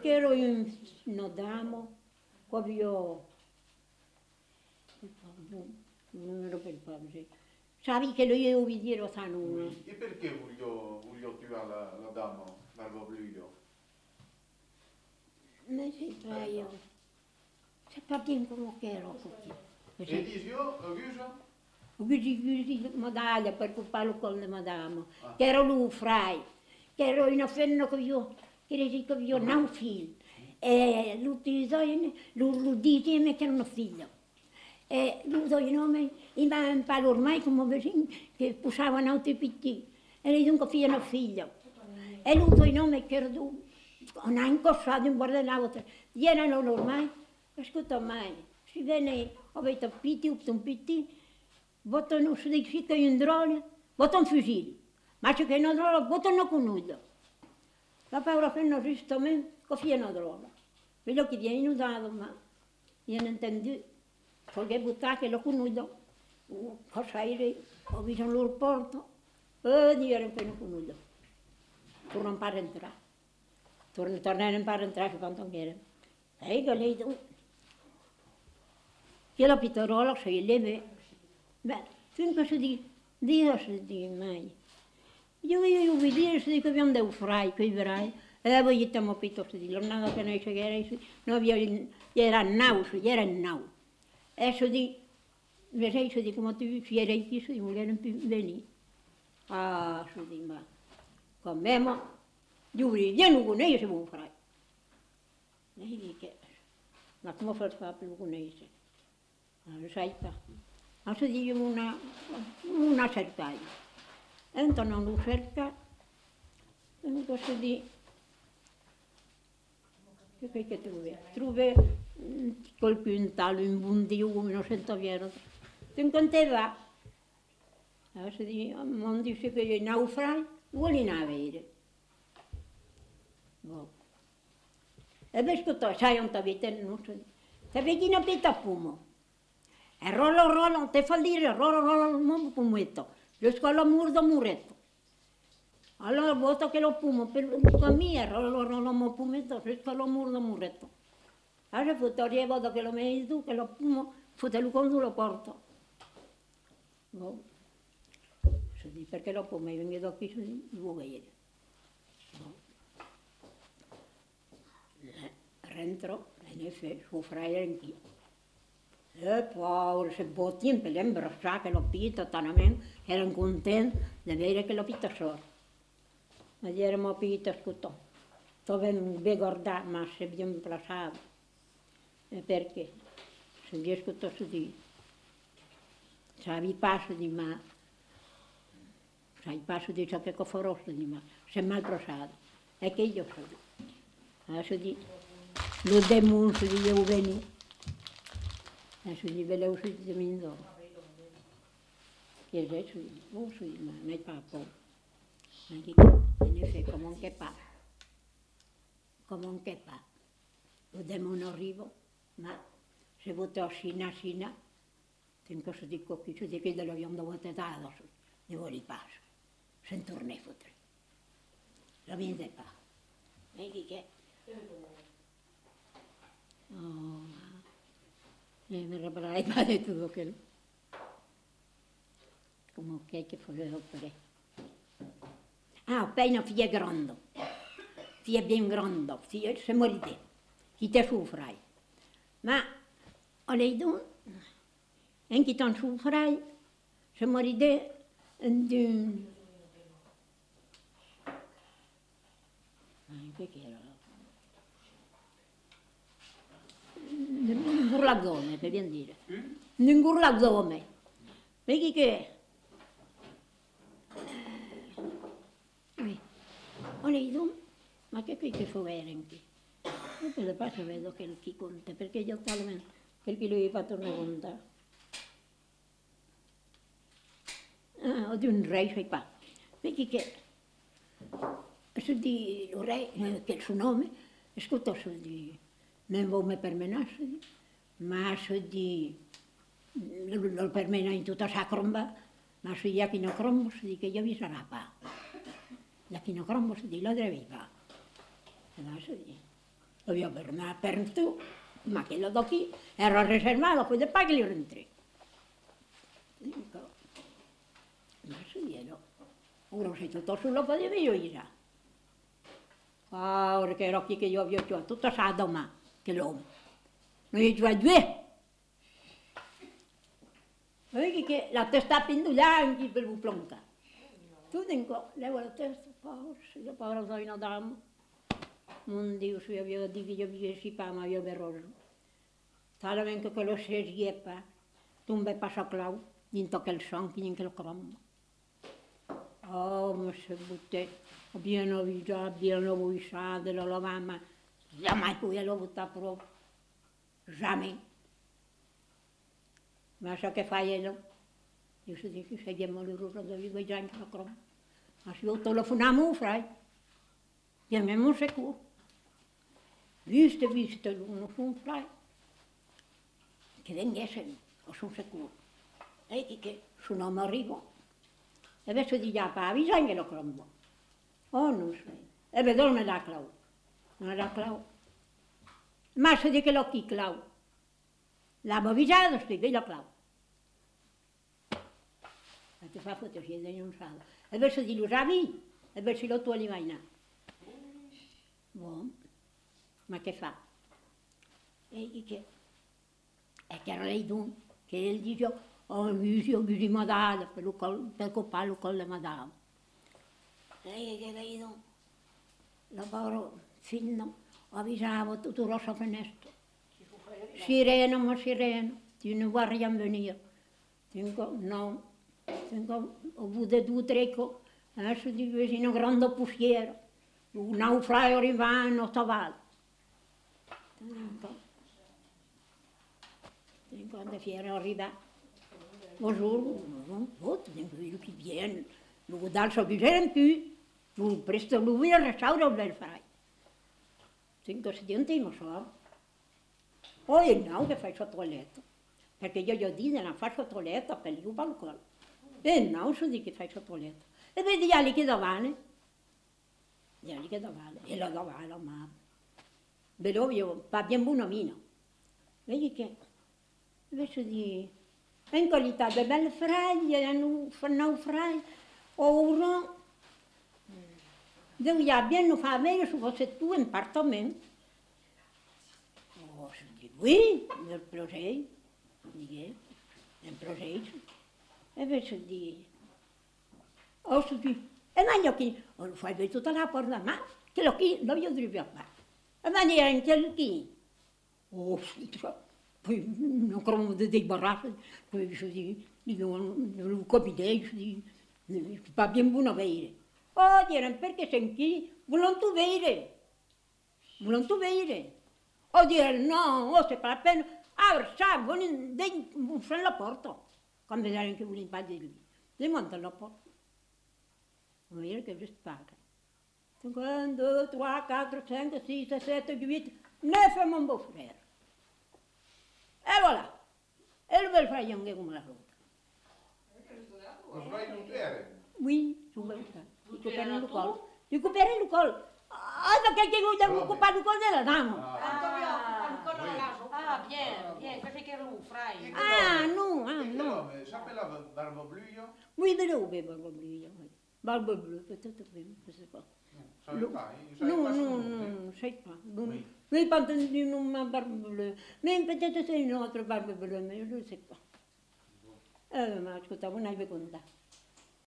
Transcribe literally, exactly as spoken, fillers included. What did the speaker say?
c'era un damo, proprio, non ero per fare, sapi che lo io ubbidiero sa nulla. E perché voglio, voglio trovare la, la dama, Marva Blulio? Non si fa io, se partim come che ero così. E dici io, Augusto? Gusi gusi medaglia per occuparlo con le madame, che ero lui frai, che ero in offenna che io, che dice che io non ho figlio. E lui utilizzò, lui diceva che era un figlio. E lui usò il nome, in un palo ormai come vicino, che pusavano altri piccini. E lei dunque figlio non figlio. E lui usò il nome che era lui, non ha incossato in guarda l'altra. Gli erano ormai, ascolta mai, si venne, avete pitti, un pitti, voto non si dice che è un drone, voto un fucile. Ma c'è che è un drone, voto non con nulla. La paura fanno giustamente che fia una droga. Quello che viene usato, ma io non intendo, perché buttare lo con nulla, cosa era, ho visto l'aeroporto, e io ero appena con nulla. Torno a entrare. Torno a entrare quando era. E io lei dico, che la pitarola si leve. Beh, finché si dice, Dio si dice mai. Io io ubbidiere si dice che abbiamo dei frai, quei verai, e poi gli stiamo pitto si dice, l'ornata che noi si era, noi era nauso, era nau. E si dice, invece si dice, come tu si era qui, si dice, vogliono più venire. Ah, si dice, ma, come ma, gli ubbidiano con lei si vuole fare. E dice, ma come fa a fare più con lei? Non lo sai fa. Allora dico una, una cercaia. E intorno non lo cerca, e mi posso dire, che fai che trovi? Trovi col quintale, in bundio, come non sento vero. Fin quante va? Allora si dice, non dice che i naufragi vuole in avere. Boh. E poi ascolta, sai non ti avete, non so, ti avete una pita a fumo. E rollo, rollo, te fa dire, rollo, rollo, non fumetto. Io scuola murdo, muretto. Allora, vuoto che lo fumo, per la mia, rollo, rollo, non fumetto, io scuola murdo, muretto. Allora, fu tornare, vado che lo metti tu, che lo fumo, futelo con tu, lo porto. Boh. Si dice, perché lo fumo, io vengo da qui, si dice, vuoi vedere. Boh. Rientro, e ne fai, suo fratello anch'io. E poi se botti per l'imbracciare che l'ho pita, talmente erano contenti di vedere che l'ho pita solo. Ma ieri mi ho pita, ascoltò, dove mi guardare, ma se vi imbracciavo. E perché? Se vi ascoltò su di, se vi passo di me, se vi passo di ciò che farò su di me, se mi ha imbracciato, è che io so di. Adesso di, lo demonio su di io venire. Adesso gli volevo su di Mindoro. E adesso gli volevo su di me, non fa poco. Ma dico, in effetti, come che fa? Come che fa? Lo demonio arrivo, ma se voto scina, scina, tengo su di cocchi, su di che l'abbiamo dovuto dare, devo ripasso, se torna a fottere. La vende fa. Vedi che? Oh, e mi rapperai pas di tutto quello. Come che che volevo fare? Ah, poi una figlia grande, figlia ben grande, figlia, se morite, chi te soffrai. Ma, ho lei tu, e chi te soffrai, se morite, di... Ah, che era? Un gurlagome, per ben dire. Un gurlagome. Vedi che... Ho detto, ma che qui che fuori qui? E poi dopo vedo che chi conta, perché io talmente, perché lui ha fatto una conta. Ah, ho di un re, sai qua. Vedi che... Se di lo re, che è il suo nome, ascolta se di... Non vuole permenarsi, ma se di... Lo permena in tutta sa cromba, ma se gli ha chi non crombo, si dice che io vi sarà pa. La chi non crombo, si dice, lo devi pa. E va si dice. Io per me aperto, ma quello da qui era riservato poi pagare gli rientri. Dico, adesso glielo, ora sei tutto sulla potevo io già. Ah, ora che ero qui che io avevo già tutta sa domani, che l'uomo. Noi già due. Vedi che la testa pendolare anche per un plonca. Tu dico, levo la testa, povero, io povero sono una dama. Non Dio, se io avevo detto che io vi pa, ma io verrò. Talmente che lo si riepa, tu mi passa clau, dinto che il sangue, dinto che il crombo. Oh, ma se butte, abbiamo visto, abbiamo visto, la mamma, jamais poi l'ho buttata proprio. Jamais. Ma so che fai io? Io si dice, se abbiamo l'urlo, dovevo già anche la crombo. Ma se io telefoniamo, fai, chiamiamo un sicuro. Visto, visto, non sono fai. Che venisse, non sono sicuro. E che sono arrivo. E adesso di già, pa, avvisa anche la crombo. Oh, non sai. E vedo non è da clau. Non è da clau. Ma se dice l'ho chi clau. L'abbiamo avvisato, scrive la clau. E ti fa foto, si non sa. E adesso di lo savi, e adesso lo tuo li vai là. Buon. Ma che fa? E che? E che era lei tu, che gli dice, oh, io ho visto madame, per coppare con le madame. E che lei tu, la povera figlia, avvisava tutto rosso a finestra. Sirena, ma sirena, tu non guardiamo venire. Dico, no, dico, ho avuto due o tre cose, adesso dico, è una grande pustiera, un naufragio arriva in ottavalle. Quando fiero arriva, bonjour, l'autre, lui qui vient, lui dà il suo bisogno più, lui presta lui il restauro del fai. Cinque studenti non so. Poi no, che fai sotto letto, perché io gli ho detto, non fai sotto letto per il balcone. E no, so di che fai sotto letto. E vedi gli che davanti, gli che davanti, e lo davanti, ma... Vedo io, abbiamo buono vino. Vedi che, invece di, in qualità di belle fraglie, naufraglie, ora, dove abbiamo fatto bene su fosse tu in appartamento. Oh, si dice, oui, nel progetto, nel progetto. E invece di, oh, si dice, e meglio che, oh, lo fai tutta la porta, ma che lo chi, non io devo fare. E maniera in quel chi? Oh, poi non credo di debarrarsi, poi si non capite, si fa ben buono avere. Oh, dire, perché sei qui? Vogliono tu vedere? Vogliono tu vedere? O dire, no, oh, se fa la pena, ah, sa, vogliono fare la porta, come vedere anche vogliono fare di lui. Devi montare la porta. Non vedere che si paga. un, due, tre, quattro, cinque, sei, sette, huit, neuf è mon beau-frère. E voilà. E il bel frère anche come la roba. Lo vai non era? Oui, tu vai usare. Ti copiare il col. Ti copiare il col. Ah, perché che vuoi devo occupare il col della dama? Ah, bien, bien, pensé que era un fray. Ah, no, ah, no. Sapete la barba blu io? Oui, de dove barba blu? Barba blu, peut-être oui, je sais pas. Sai fai? Non, non, non, je sais pas. Oui, pas entendu ma barbe bleue. Mais peut-être c'est une autre barbe bleue, mais je ne sais pas. Eh, ma ascolta, non hai contato.